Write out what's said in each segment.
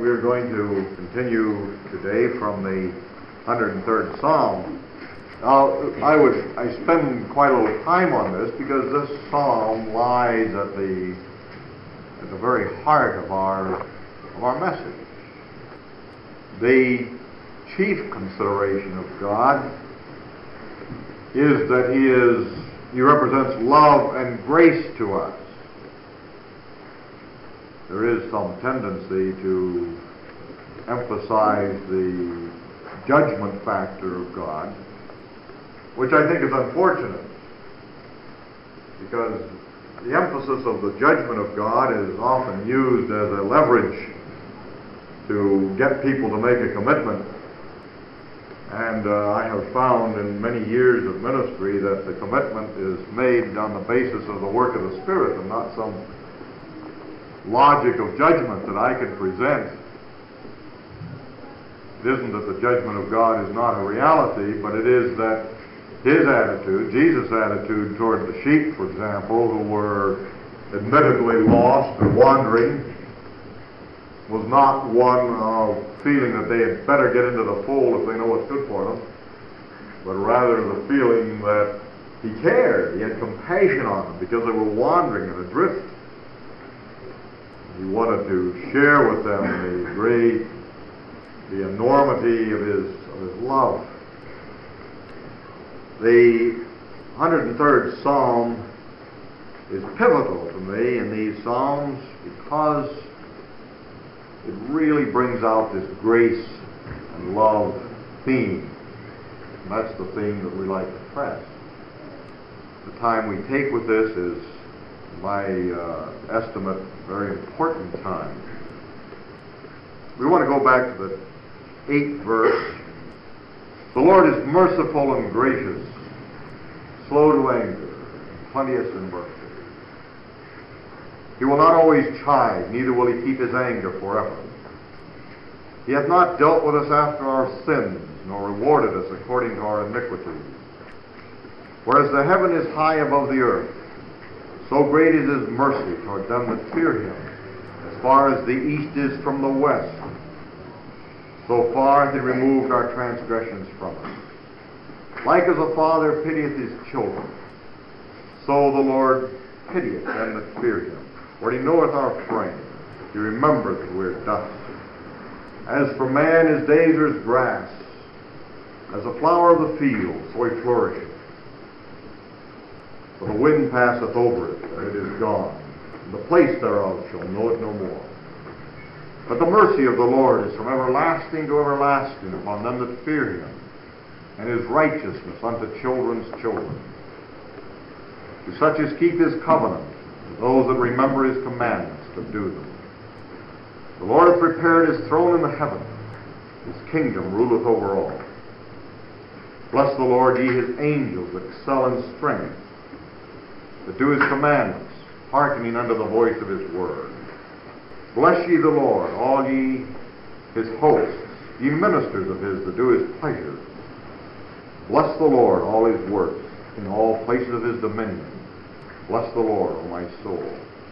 we're going to continue today from the 103rd Psalm. Now, I spend quite a little time on this because this psalm lies at the very heart of our message. The chief consideration of God is that He represents love and grace to us. There is some tendency to emphasize the judgment factor of God, which I think is unfortunate, because the emphasis of the judgment of God is often used as a leverage to get people to make a commitment. And I have found in many years of ministry that the commitment is made on the basis of the work of the Spirit and not some logic of judgment that I can present. It isn't that the judgment of God is not a reality, but it is that His attitude, Jesus' attitude toward the sheep, for example, who were admittedly lost or wandering, was not one of feeling that they had better get into the fold if they know what's good for them, but rather the feeling that He cared, He had compassion on them because they were wandering and adrift. He wanted to share with them the enormity of His love. The 103rd Psalm is pivotal to me in these Psalms because it really brings out this grace and love theme. And that's the theme that we like to press. The time we take with this is, in my estimate, a very important time. We want to go back to the 8th verse. The Lord is merciful and gracious, slow to anger, plenteous in mercy. He will not always chide, neither will He keep His anger forever. He hath not dealt with us after our sins, nor rewarded us according to our iniquities. Whereas the heaven is high above the earth, so great is His mercy toward them that fear Him. As far as the east is from the west, so far hath He removed our transgressions from us. Like as a father pitieth his children, so the Lord pitieth them that fear Him. For He knoweth our frame, He remembereth that we are dust. As for man, his days are as grass, as a flower of the field, so he flourisheth. For the wind passeth over it, and it is gone, and the place thereof shall know it no more. But the mercy of the Lord is from everlasting to everlasting upon them that fear Him, and His righteousness unto children's children, to such as keep His covenant, to those that remember His commandments to do them. The Lord hath prepared His throne in the heaven, His kingdom ruleth over all. Bless the Lord, ye His angels that excel in strength, that do His commandments, hearkening unto the voice of His word. Bless ye the Lord, all ye His hosts, ye ministers of His that do His pleasure. Bless the Lord, all His works, in all places of His dominion. Bless the Lord, O my soul.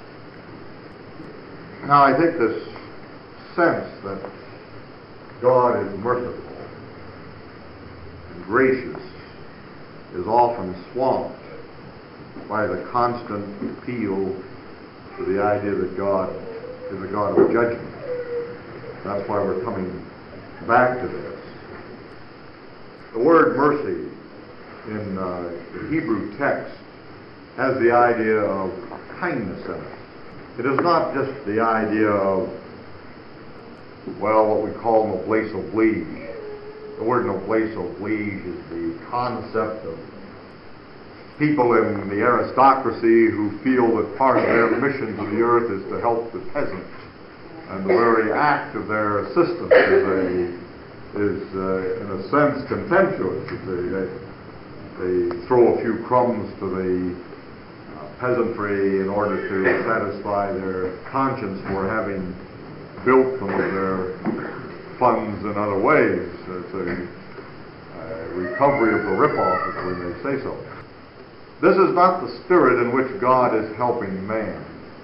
Now, I think this sense that God is merciful and gracious is often swamped by the constant appeal to the idea that God is a God of judgment. That's why we're coming back to this. The word mercy in the Hebrew text has the idea of kindness in it. It is not just the idea of, well, what we call noblesse oblige. The word noblesse oblige is the concept of people in the aristocracy who feel that part of their mission to the earth is to help the peasant. And the very act of their assistance is in a sense, contemptuous. They throw a few crumbs to the peasantry in order to satisfy their conscience for having built some of their funds in other ways. It's a recovery of the ripoff, if we may say so. This is not the spirit in which God is helping man.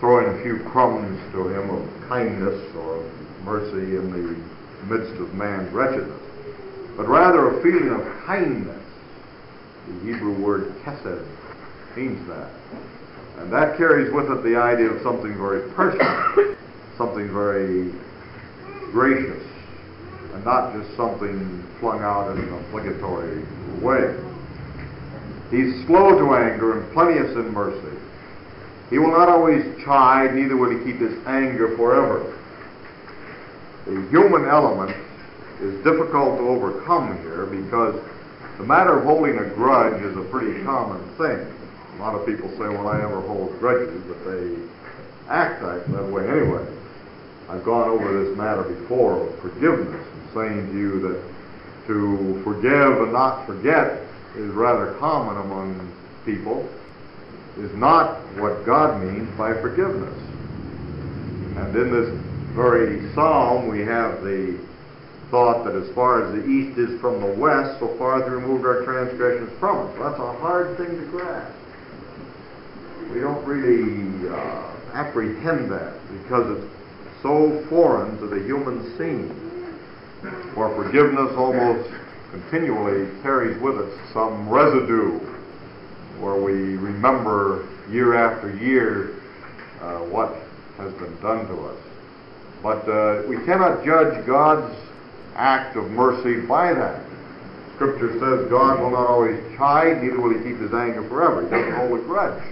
throwing a few crumbs to him of kindness or mercy in the midst of man's wretchedness, but rather a feeling of kindness. The Hebrew word chesed means that. And that carries with it the idea of something very personal, something very gracious, and not just something flung out in an obligatory way. He's slow to anger and plenteous in mercy. He will not always chide, neither will he keep his anger forever. The human element is difficult to overcome here because the matter of holding a grudge is a pretty common thing. A lot of people say, well, I never hold grudges, but they act that way anyway. I've gone over this matter before of forgiveness and saying to you that to forgive and not forget is rather common among people, is not what God means by forgiveness. And in this very psalm we have the thought that as far as the east is from the west, so far hath he removed our transgressions from us. That's a hard thing to grasp. We don't really apprehend that because it's so foreign to the human scene. For forgiveness almost continually carries with it some residue where we remember year after year what has been done to us. But we cannot judge God's act of mercy by that. Scripture says God will not always chide, neither will he keep his anger forever. He doesn't hold a grudge.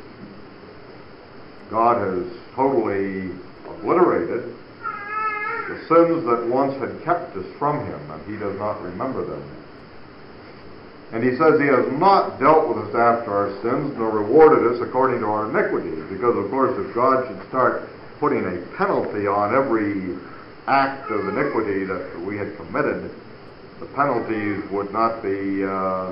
God has totally obliterated the sins that once had kept us from him, and he does not remember them. And he says he has not dealt with us after our sins, nor rewarded us according to our iniquities. Because, of course, if God should start putting a penalty on every act of iniquity that we had committed, the penalties would not be,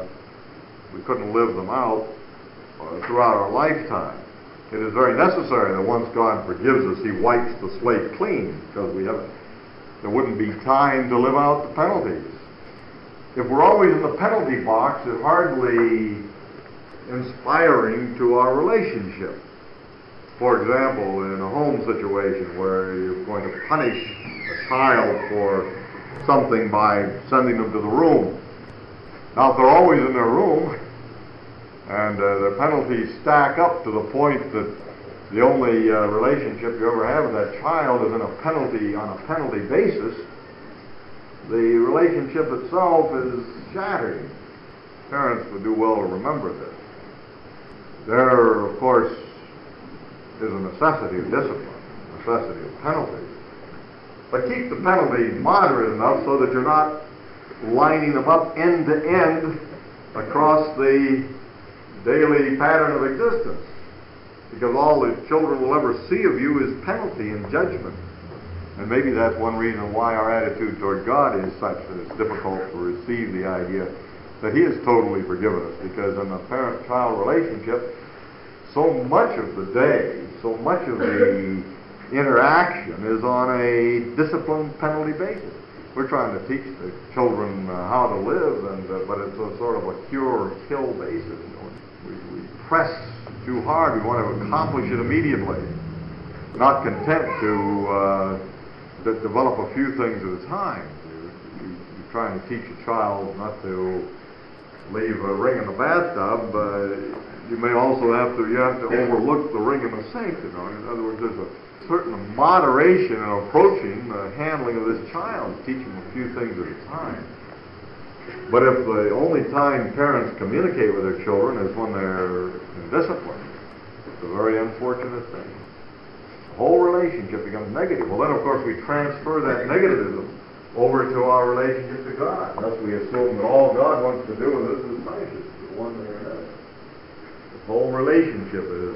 we couldn't live them out throughout our lifetime. It is very necessary that once God forgives us, he wipes the slate clean, because there wouldn't be time to live out the penalties. If we're always in the penalty box, it's hardly inspiring to our relationship. For example, in a home situation where you're going to punish a child for something by sending them to the room. Now, if they're always in their room, and the penalties stack up to the point that the only relationship you ever have with that child is on a penalty basis, the relationship itself is shattered. Parents would do well to remember this. There, of course, is a necessity of discipline, a necessity of penalty. But keep the penalties moderate enough so that you're not lining them up end to end across the daily pattern of existence. Because all the children will ever see of you is penalty and judgment. And maybe that's one reason why our attitude toward God is such that it's difficult to receive the idea that he has totally forgiven us. Because in the parent-child relationship, so much of the day, so much of the interaction is on a discipline penalty basis. We're trying to teach the children how to live, but it's a sort of a cure or kill basis. We press too hard. We want to accomplish it immediately. Not content to develop a few things at a time. You're trying to teach a child not to leave a ring in the bathtub. You may also have to overlook the ring in the sink. In other words, there's a certain moderation in approaching the handling of this child, teaching a few things at a time. But if the only time parents communicate with their children is when they're in discipline, it's a very unfortunate thing. The whole relationship becomes negative. Well, then, of course, we transfer that negativism over to our relationship to God. Thus, we assume that all God wants to do with us is punish us for one thing or another. The whole relationship is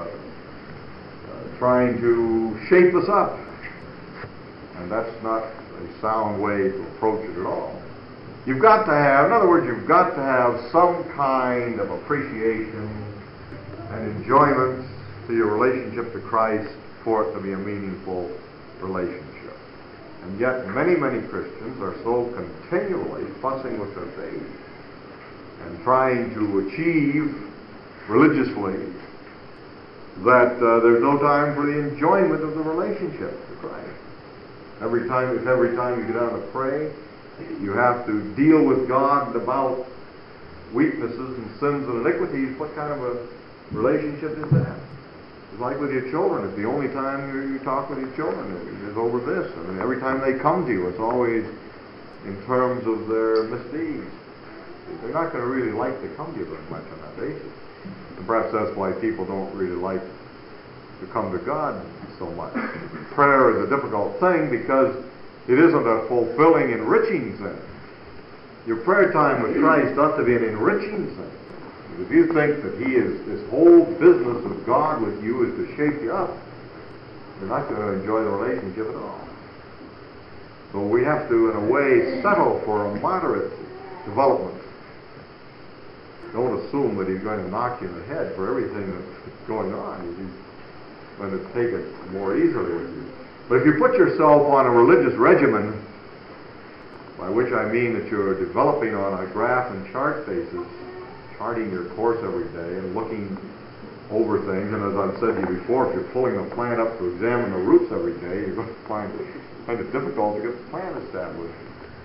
trying to shape us up. And that's not a sound way to approach it at all. You've got to have, in other words, you've got to have some kind of appreciation and enjoyment to your relationship to Christ for it to be a meaningful relationship. And yet many, many Christians are so continually fussing with their faith and trying to achieve religiously that there's no time for the enjoyment of the relationship with Christ. Every time you get down to pray, you have to deal with God about weaknesses and sins and iniquities. What kind of a relationship is that? It's like with your children. It's the only time you talk with your children is over this. I mean, every time they come to you, it's always in terms of their misdeeds. They're not going to really like to come to you very much on that basis. And perhaps that's why people don't really like to come to God so much. Prayer is a difficult thing because it isn't a fulfilling, enriching thing. Your prayer time with Christ ought to be an enriching thing. If you think that this whole business of God with you is to shape you up, you're not going to enjoy the relationship at all. So we have to, in a way, settle for a moderate development. Don't assume that he's going to knock you in the head for everything that's going on. He's going to take it more easily with you. But if you put yourself on a religious regimen, by which I mean that you're developing on a graph and chart basis, charting your course every day and looking over things, and as I've said to you before, if you're pulling the plant up to examine the roots every day, you're going to find it difficult to get the plant established.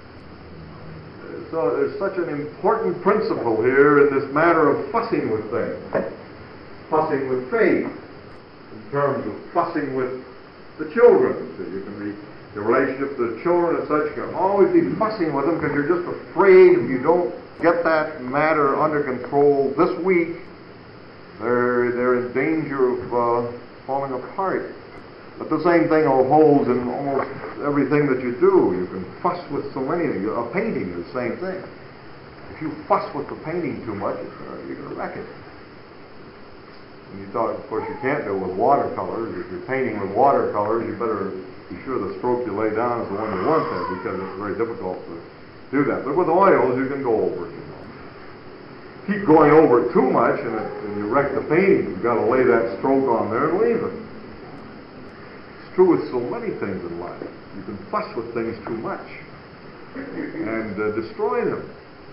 So there's such an important principle here in this matter of fussing with things. Fussing with faith, in terms of fussing with the children. So you can be the relationship to the children and such, you can always be fussing with them because you're just afraid if you don't get that matter under control this week, they're in danger of falling apart. But the same thing holds in almost everything that you do. You can fuss with so many things. A painting is the same thing. If you fuss with the painting too much, you're going to wreck it. And you thought, of course, you can't do it with watercolors. If you're painting with watercolors, you better be sure the stroke you lay down is the one you want there, because it's very difficult to do that. But with oils, you can go over it, Keep going over it too much, and you wreck the painting. You've got to lay that stroke on there and leave it. It's true with so many things in life. You can fuss with things too much and destroy them.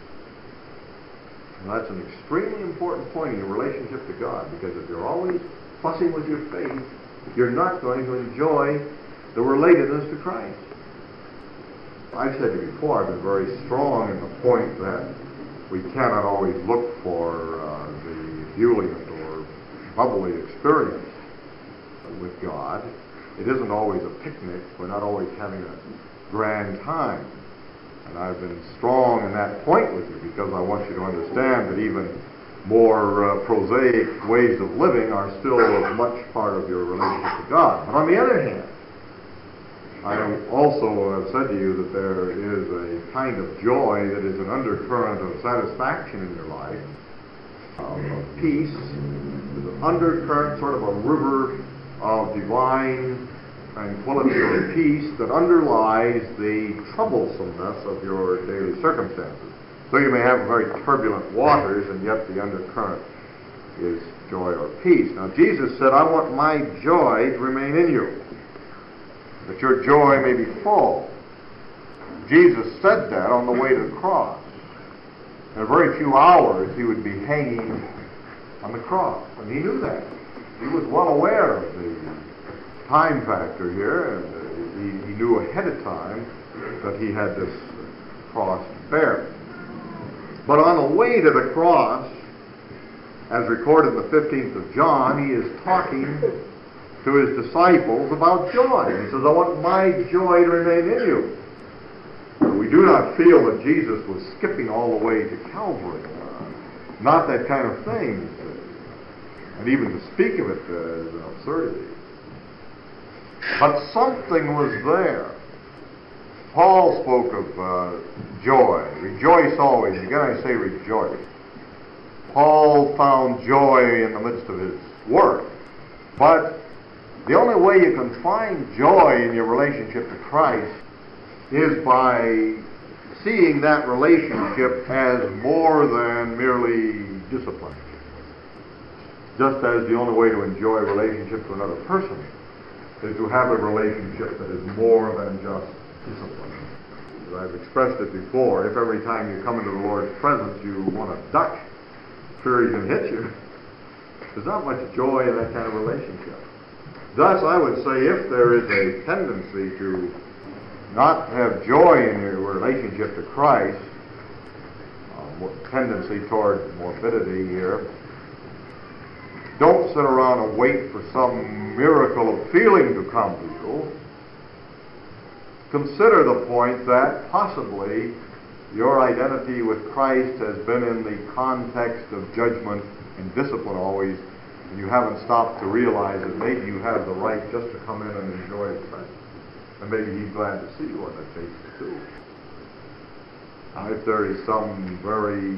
And that's an extremely important point in your relationship to God, because if you're always fussing with your faith, you're not going to enjoy the relatedness to Christ. I've said to you before, I've been very strong in the point that we cannot always look for the ebullient or bubbly experience with God. It isn't always a picnic. We're not always having a grand time. And I've been strong in that point with you because I want you to understand that even more prosaic ways of living are still much part of your relationship to God. But on the other hand, I also have said to you that there is a kind of joy that is an undercurrent of satisfaction in your life, of peace. There's an undercurrent, sort of a river of divine tranquility or peace that underlies the troublesomeness of your daily circumstances. So you may have very turbulent waters, and yet the undercurrent is joy or peace. Now Jesus said, I want my joy to remain in you, that your joy may be full. Jesus said that on the way to the cross. In a very few hours, he would be hanging on the cross. And he knew that. He was well aware of the time factor here, and he knew ahead of time that he had this cross to bear. But on the way to the cross, as recorded in the 15th of John, he is talking to his disciples about joy. He says, I want my joy to remain in you. We do not feel that Jesus was skipping all the way to Calvary. Not that kind of thing. And even to speak of it is an absurdity. But something was there. Paul spoke of joy. Rejoice always. Again I say rejoice. Paul found joy in the midst of his work. But the only way you can find joy in your relationship to Christ is by seeing that relationship as more than merely discipline. Just as the only way to enjoy a relationship to another person is to have a relationship that is more than just discipline. As I've expressed it before, if every time you come into the Lord's presence you want to duck, sure he can hit you. There's not much joy in that kind of relationship. Thus, I would say if there is a tendency to not have joy in your relationship to Christ, tendency toward morbidity here, don't sit around and wait for some miracle of feeling to come to you. Consider the point that possibly your identity with Christ has been in the context of judgment and discipline always, and you haven't stopped to realize that maybe you have the right just to come in and enjoy His presence. And maybe He's glad to see you on that basis too. Now, if there is some very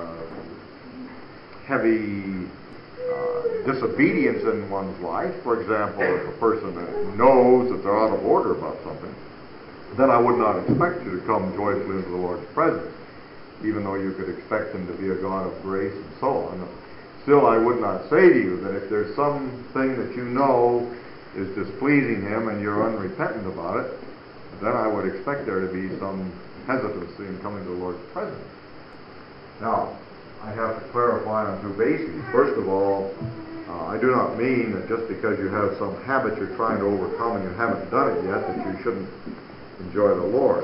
heavy disobedience in one's life, for example, if a person knows that they're out of order about something, then I would not expect you to come joyfully into the Lord's presence, even though you could expect Him to be a God of grace and so on. Still, I would not say to you that if there's something that you know is displeasing Him and you're unrepentant about it, then I would expect there to be some hesitancy in coming to the Lord's presence. Now, I have to clarify on two bases. First of all, I do not mean that just because you have some habit you're trying to overcome and you haven't done it yet, that you shouldn't enjoy the Lord.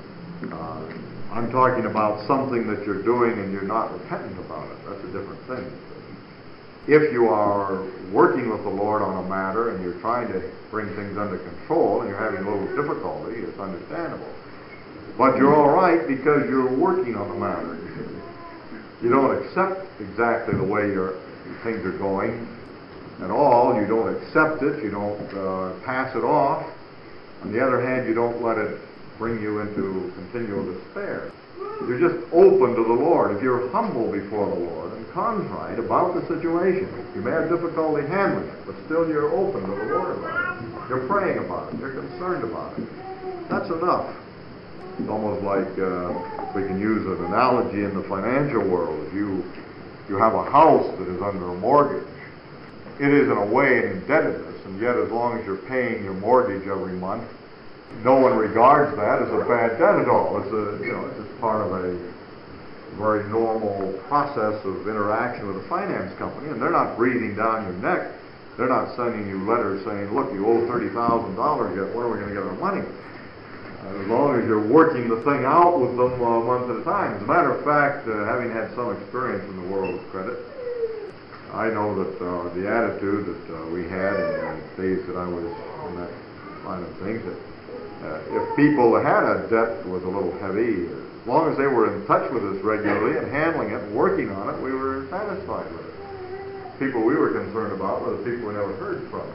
I'm talking about something that you're doing and you're not repentant about it. That's a different thing. If you are working with the Lord on a matter and you're trying to bring things under control and you're having a little difficulty, it's understandable. But you're all right because you're working on the matter. You don't accept exactly the way your things are going at all. You don't accept it. You don't pass it off. On the other hand, you don't let it bring you into continual despair. You're just open to the Lord. If you're humble before the Lord and contrite about the situation, you may have difficulty handling it, but still you're open to the Lord about it. You're praying about it. You're concerned about it. That's enough. It's almost like we can use an analogy in the financial world. If you have a house that is under a mortgage, it is in a way an indebtedness, and yet as long as you're paying your mortgage every month, no one regards that as a bad debt at all. It's just part of a very normal process of interaction with a finance company, and they're not breathing down your neck. They're not sending you letters saying, look, you owe $30,000 yet, when are we going to get our money? As long as you're working the thing out with them a month at a time. As a matter of fact, having had some experience in the world of credit, I know that the attitude that we had in the days that I was in that line of things, that if people had a debt that was a little heavy, as long as they were in touch with us regularly and handling it and working on it, we were satisfied with it. People we were concerned about were the people we never heard from.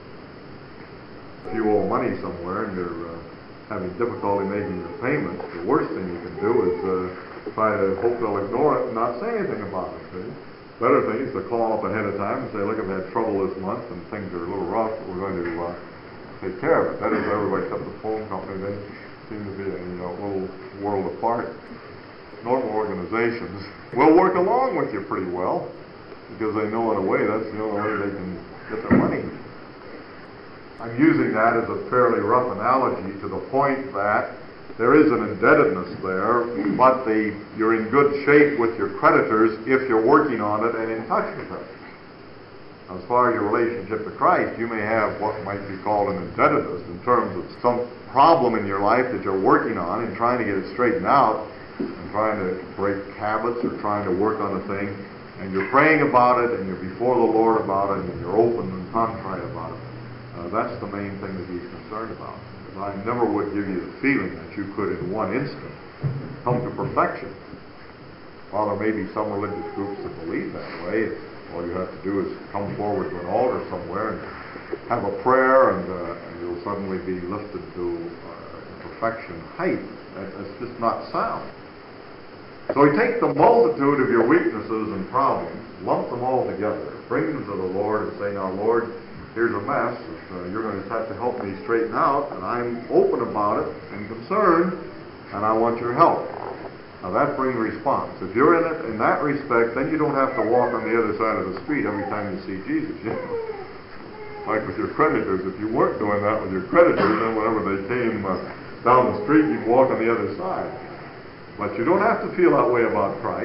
If you owe money somewhere and you're having difficulty making your payments, the worst thing you can do is try to hope they'll ignore it and not say anything about it. See? Better thing is to call up ahead of time and say, look, I've had trouble this month and things are a little rough, but we're going to take care of it. That is, everybody except the phone company, they seem to be a little world apart. Normal organizations will work along with you pretty well because they know in a way that's the only way they can get their money. I'm using that as a fairly rough analogy to the point that there is an indebtedness there, but you're in good shape with your creditors if you're working on it and in touch with them. As far as your relationship to Christ, you may have what might be called an indebtedness in terms of some problem in your life that you're working on and trying to get it straightened out and trying to break habits or trying to work on a thing, and you're praying about it and you're before the Lord about it and you're open and contrite about it. That's the main thing that He's concerned about. I never would give you the feeling that you could in one instant come to perfection. While there may be some religious groups that believe that way, all you have to do is come forward to an altar somewhere and have a prayer and you'll suddenly be lifted to perfection height. That's just not sound. So you take the multitude of your weaknesses and problems, lump them all together, bring them to the Lord and say, now Lord, here's a mess that you're going to have to help me straighten out, and I'm open about it and concerned, and I want your help. Now that brings response. If you're in it in that respect, then you don't have to walk on the other side of the street every time you see Jesus. Like with your creditors, if you weren't doing that with your creditors, then whenever they came down the street, you'd walk on the other side. But you don't have to feel that way about Christ.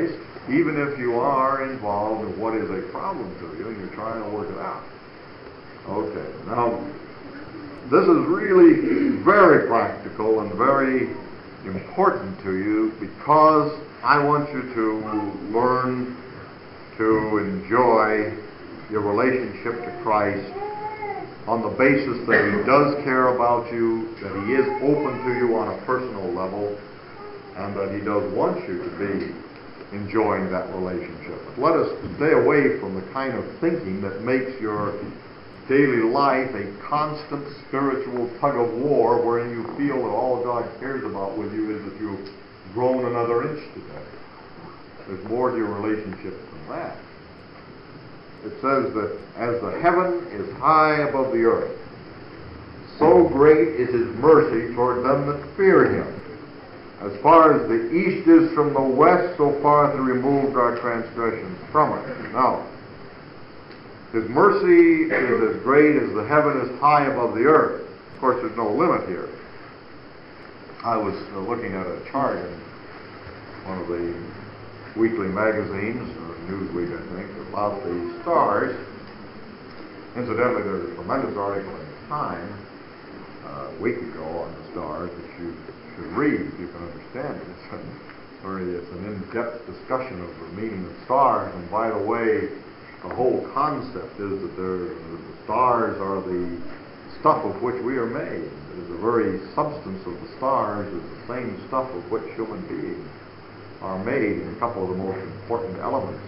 even if you are involved in what is a problem to you and you're trying to work it out. Okay, now, this is really very practical and very important to you because I want you to learn to enjoy your relationship to Christ on the basis that He does care about you, that He is open to you on a personal level, and that He does want you to be enjoying that relationship. But let us stay away from the kind of thinking that makes your daily life a constant spiritual tug of war wherein you feel that all God cares about with you is that you've grown another inch today. There's more to your relationship than that. It says that as the heaven is high above the earth, so great is His mercy toward them that fear Him. As far as the east is from the west, so far hath He removed our transgressions from us. Now, His mercy is as great as the heaven is high above the earth. Of course, there's no limit here. I was looking at a chart in one of the weekly magazines, or Newsweek, I think, about the stars. Incidentally, there's a tremendous article in Time a week ago on the stars that you should read if you can understand it. It's an in-depth discussion of the meaning of stars, and by the way, the whole concept is that the stars are the stuff of which we are made. The very substance of the stars is the same stuff of which human beings are made in a couple of the most important elements.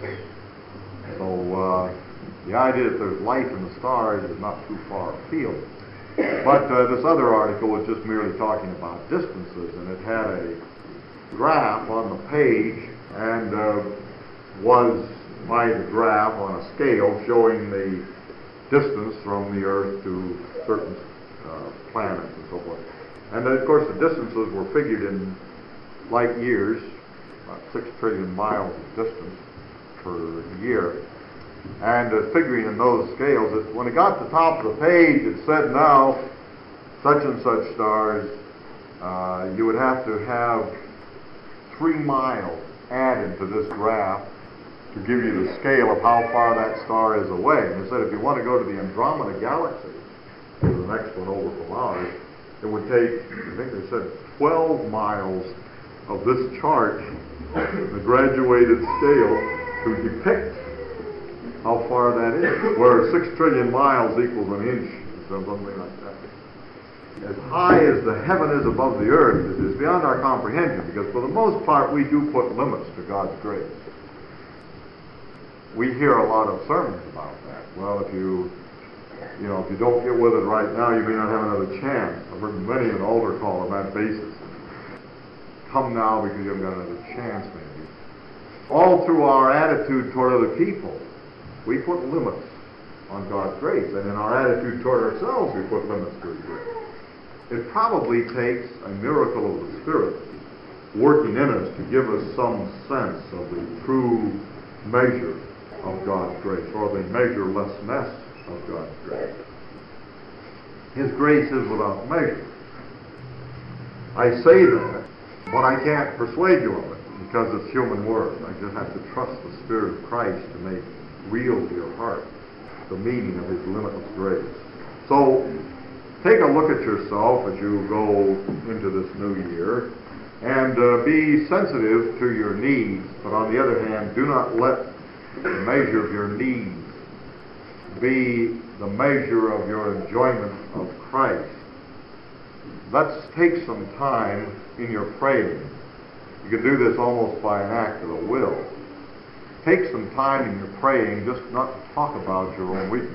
So the idea that there's life in the stars is not too far afield. But this other article was just merely talking about distances, and it had a graph on the page and was by the graph on a scale showing the distance from the Earth to certain planets and so forth. And then, of course, the distances were figured in light years, about 6 trillion miles of distance per year. And figuring in those scales, when it got to the top of the page, it said now, such and such stars, you would have to have 3 miles added to this graph to give you the scale of how far that star is away. And they said if you want to go to the Andromeda Galaxy, the next one over from ours, it would take, I think they said, 12 miles of this chart, the graduated scale, to depict how far that is. Where 6 trillion miles equals an inch, or something like that. As high as the heaven is above the earth is beyond our comprehension, because for the most part we do put limits to God's grace. We hear a lot of sermons about that. Well, if you don't get with it right now, you may not have another chance. I've heard many an altar call on that basis. Come now because you haven't got another chance, maybe. All through our attitude toward other people, we put limits on God's grace. And in our attitude toward ourselves, we put limits to His grace. It probably takes a miracle of the Spirit working in us to give us some sense of the true measure of God's grace, or the measurelessness of God's grace. His grace is without measure. I say that, but I can't persuade you of it, because it's human word. I just have to trust the Spirit of Christ to make real to your heart the meaning of His limitless grace. So, take a look at yourself as you go into this new year, and be sensitive to your needs, but on the other hand, do not let the measure of your needs be the measure of your enjoyment of Christ. Let's take some time in your praying. You can do this almost by an act of the will. Take some time in your praying just not to talk about your own weaknesses.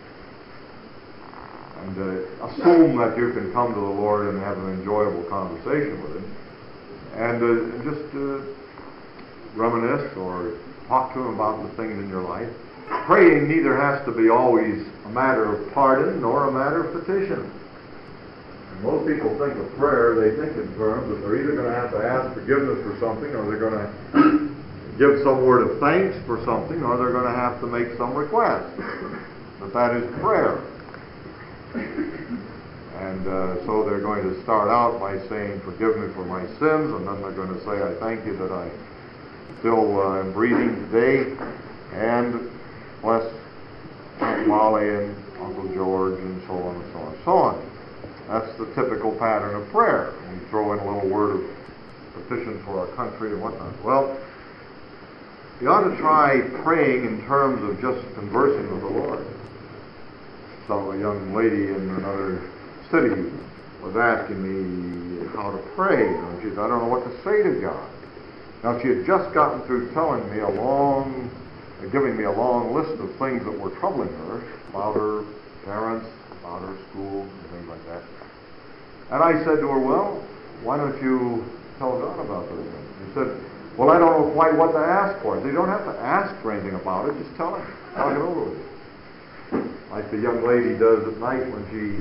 And assume that you can come to the Lord and have an enjoyable conversation with Him. And just reminisce or talk to Him about the things in your life. Praying neither has to be always a matter of pardon nor a matter of petition. And most people think of prayer, they think in terms that they're either going to have to ask forgiveness for something, or they're going to give some word of thanks for something, or they're going to have to make some request. But that is prayer. And so they're going to start out by saying, forgive me for my sins, and then they're going to say, I thank you that I still breathing today, and bless Aunt Molly and Uncle George and so on and so on and so on. That's the typical pattern of prayer. We throw in a little word of petition for our country and whatnot. Well, you ought to try praying in terms of just conversing with the Lord. So a young lady in another city was asking me how to pray. And she said, I don't know what to say to God. Now, she had just gotten through telling me giving me a long list of things that were troubling her about her parents, about her schools, and things like that. And I said to her, well, why don't you tell God about those things? She said, well, I don't know quite what to ask for. So you don't have to ask for anything about it. Just tell him. Talk it over with you. Like the young lady does at night when she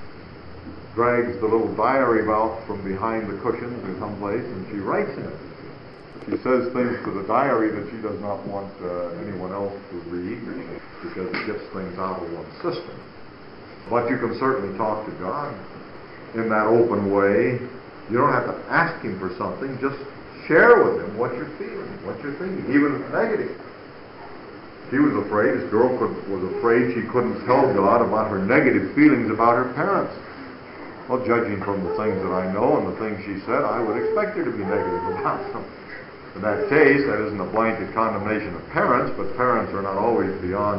drags the little diary out from behind the cushions or someplace and she writes in it. She says things to the diary that she does not want anyone else to read because it gets things out of one's system. But you can certainly talk to God in that open way. You don't have to ask Him for something. Just share with Him what you're feeling, what you're thinking, even if it's negative. She was afraid, this girl was afraid she couldn't tell God about her negative feelings about her parents. Well, judging from the things that I know and the things she said, I would expect her to be negative about them. In that case, that isn't a blanket condemnation of parents, but parents are not always beyond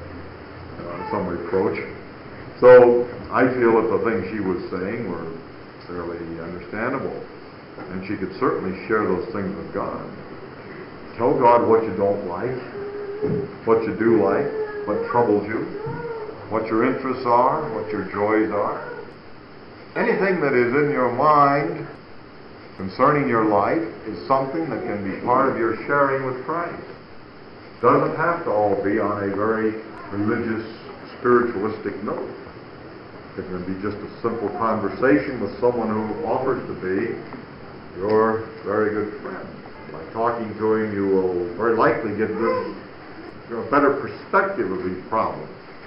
some reproach. So I feel that the things she was saying were fairly understandable, and she could certainly share those things with God. Tell God what you don't like, what you do like, what troubles you, what your interests are, what your joys are. Anything that is in your mind concerning your life is something that can be part of your sharing with Christ. Doesn't have to all be on a very religious, spiritualistic note. It can be just a simple conversation with someone who offers to be your very good friend. By talking to him, you will very likely get a better perspective of these problems.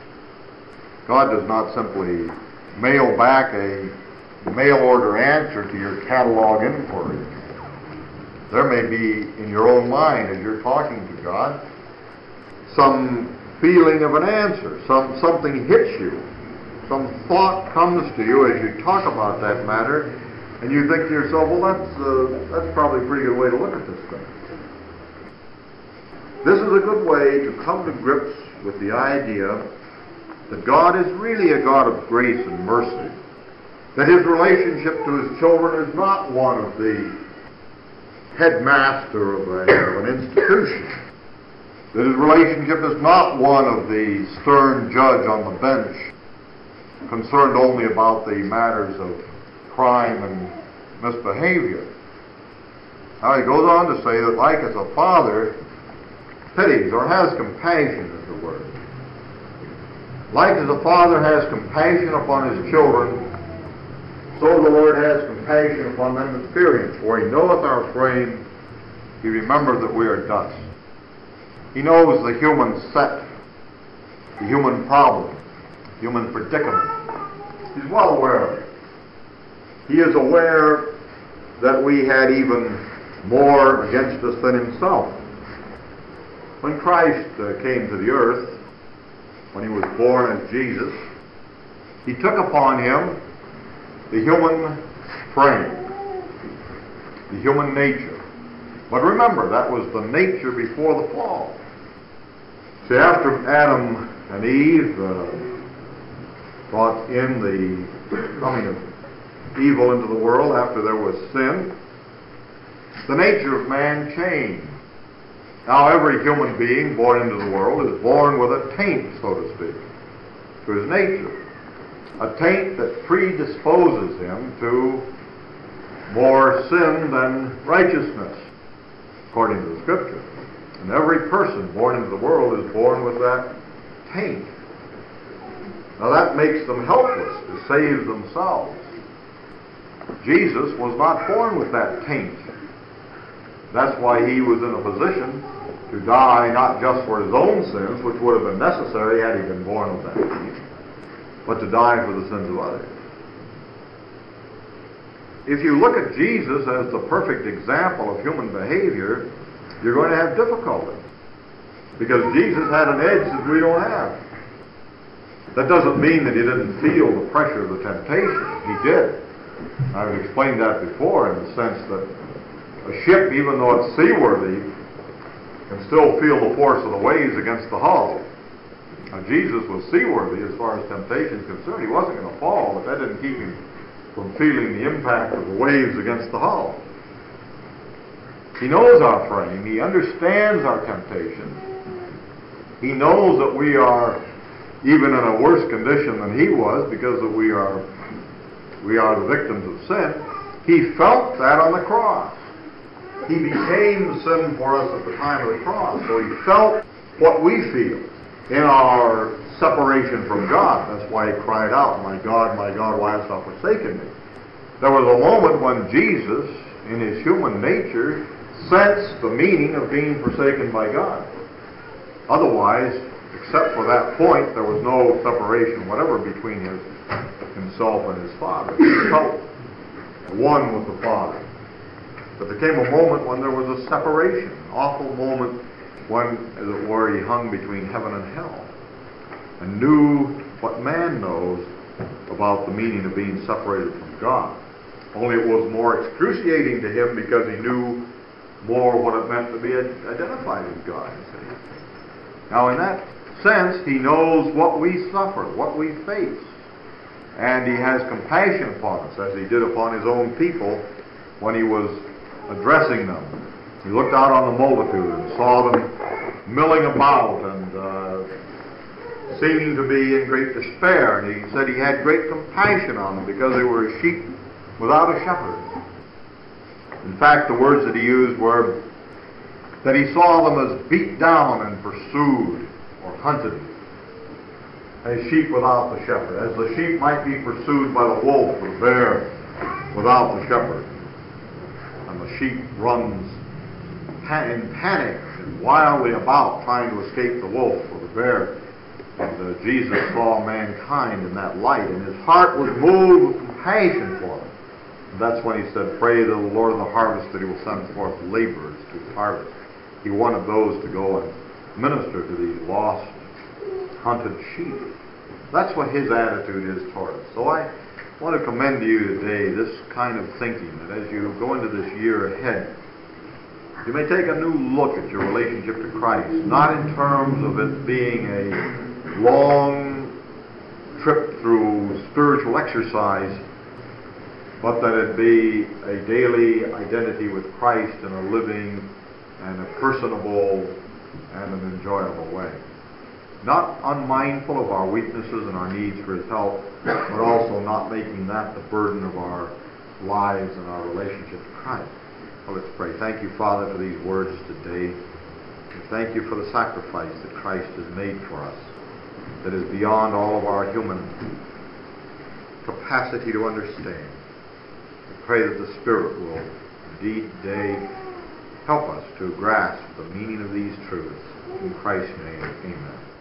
God does not simply mail back a mail order answer to your catalog inquiry. There may be in your own mind as you're talking to God some feeling of an answer, something hits you, some thought comes to you as you talk about that matter, and you think to yourself, well, that's probably a pretty good way to look at this thing. This is a good way to come to grips with the idea that God is really a God of grace and mercy, that His relationship to His children is not one of the headmaster of an institution, that His relationship is not one of the stern judge on the bench, concerned only about the matters of crime and misbehavior. Now he goes on to say that like as a father pities or has compassion is the word. Like as a father has compassion upon his children, so the Lord has compassion upon them that fear Him. For He knoweth our frame, He remembereth that we are dust. He knows the human set, the human problem, human predicament. He's well aware of it. He is aware that we had even more against us than Himself. When Christ came to the earth, when He was born as Jesus, He took upon Him the human frame, the human nature. But remember, that was the nature before the fall. See, after Adam and Eve brought in the coming of evil into the world, after there was sin, the nature of man changed. Now every human being born into the world is born with a taint, so to speak, to his nature. A taint that predisposes him to more sin than righteousness, according to the Scripture. And every person born into the world is born with that taint. Now that makes them helpless to save themselves. Jesus was not born with that taint. That's why He was in a position to die not just for His own sins, which would have been necessary had He been born with that taint, but to die for the sins of others. If you look at Jesus as the perfect example of human behavior, you're going to have difficulty. Because Jesus had an edge that we don't have. That doesn't mean that he didn't feel the pressure of the temptation. He did. I've explained that before in the sense that a ship, even though it's seaworthy, can still feel the force of the waves against the hull. Now, Jesus was seaworthy as far as temptation is concerned. He wasn't going to fall, but that didn't keep him from feeling the impact of the waves against the hull. He knows our frame. He understands our temptation. He knows that we are even in a worse condition than he was because that we are the victims of sin. He felt that on the cross. He became sin for us at the time of the cross. So he felt what we feel in our separation from God. That's why he cried out, my God, why hast thou forsaken me? There was a moment when Jesus, in his human nature, sensed the meaning of being forsaken by God. Otherwise, except for that point, there was no separation whatever between himself and his Father. He felt one with the Father. But there came a moment when there was a separation, an awful moment when, as it were, he hung between heaven and hell and knew what man knows about the meaning of being separated from God. Only it was more excruciating to him because he knew more what it meant to be identified with God. Now, in that sense, he knows what we suffer, what we face. And he has compassion upon us, as he did upon his own people when he was addressing them. He looked out on the multitude and saw them milling about and seeming to be in great despair. And he said he had great compassion on them because they were sheep without a shepherd. In fact, the words that he used were that he saw them as beat down and pursued or hunted, as sheep without the shepherd, as the sheep might be pursued by the wolf or the bear without the shepherd. And the sheep runs in panic and wildly about trying to escape the wolf or the bear. And Jesus saw mankind in that light, and his heart was moved with compassion for them. And that's when he said, pray to the Lord of the harvest that he will send forth laborers to his harvest. He wanted those to go and minister to these lost, hunted sheep. That's what his attitude is toward us. So I want to commend to you today this kind of thinking, that as you go into this year ahead, you may take a new look at your relationship to Christ, not in terms of it being a long trip through spiritual exercise, but that it be a daily identity with Christ in a living and a personable and an enjoyable way. Not unmindful of our weaknesses and our needs for his help, but also not making that the burden of our lives and our relationship to Christ. Well, let's pray. Thank you, Father, for these words today. And thank you for the sacrifice that Christ has made for us, that is beyond all of our human capacity to understand. We pray that the Spirit will indeed today help us to grasp the meaning of these truths. In Christ's name, amen.